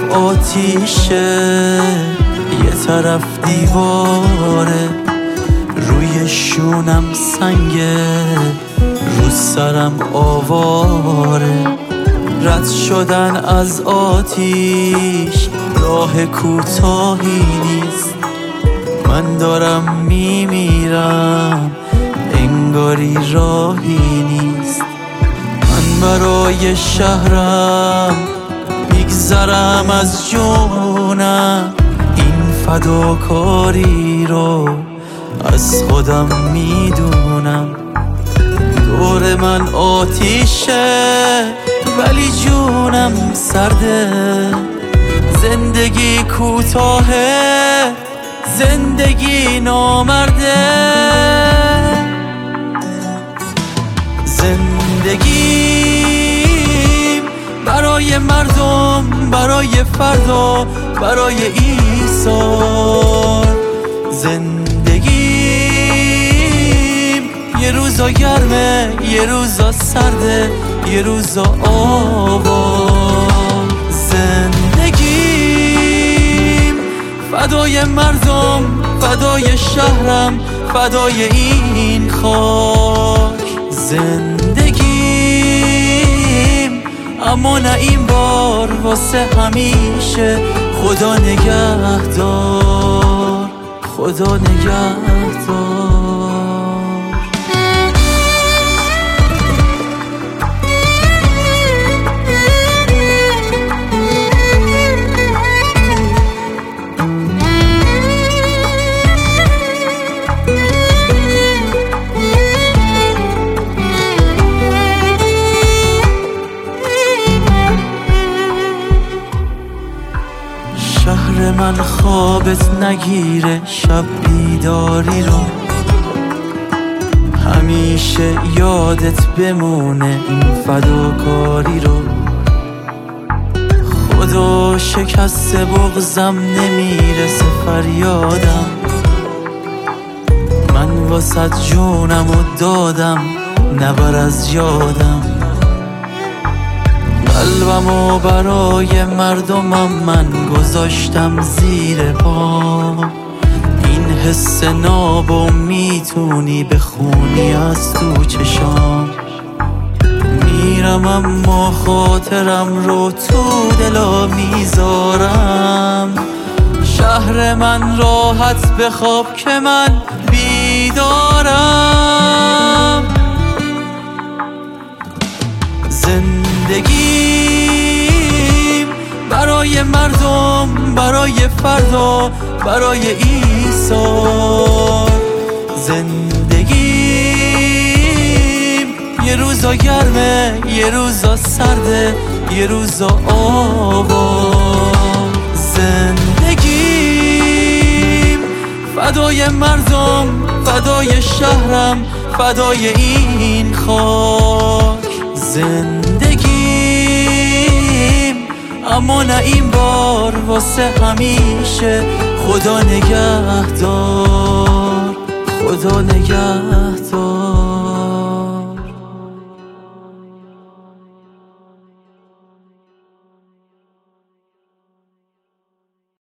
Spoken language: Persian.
آتیشه، یه طرف دیواره، روی شونم سنگه، رو سرم آواره. رد شدن از آتیش راه کوتاهی نیست، من دارم میمیرم انگاری راهی نیست. من برای شهرم میگذرم از جونم، این فداکاری رو از خودم میدونم. دور من آتیشه ولی جونم سرده، زندگی کوتاهه، زندگی نامرده. زندگیم برای مردم، برای فردا، برای ایثار. زندگیم یه روزا گرمه، یه روزا سرده، یه روزا آوار. زندگیم فدای مردم، فدای شهرم، فدای این خاک. زندگیم اما نه این بار، واسه همیشه. خدا نگهدار، خدا نگهدار. شهر من خوابت نگیره شب بیداری رو، همیشه یادت بمونه این فداکاری رو. خدا شکست بغضم نمیرسه فریادم، من واسه جونم و دادم نبر از یادم. قلبمو برای مردمم من گذاشتم زیر پام، این حس نابو میتونی بخونی از تو چشام. میرم اما خاطرم رو تو دلا میذارم، شهر من راحت بخواب که من بیدارم. زندگیم برای مردم، برای فردا، برای ایثار. زندگیم یه روزا گرمه، یه روزا سرده، یه روزا آوار. زندگیم فدای مردم، فدای شهرم، فدای این خاک. زندگیم اما نه این بار، واسه همیشه. خدا نگهدار، خدا نگهدار.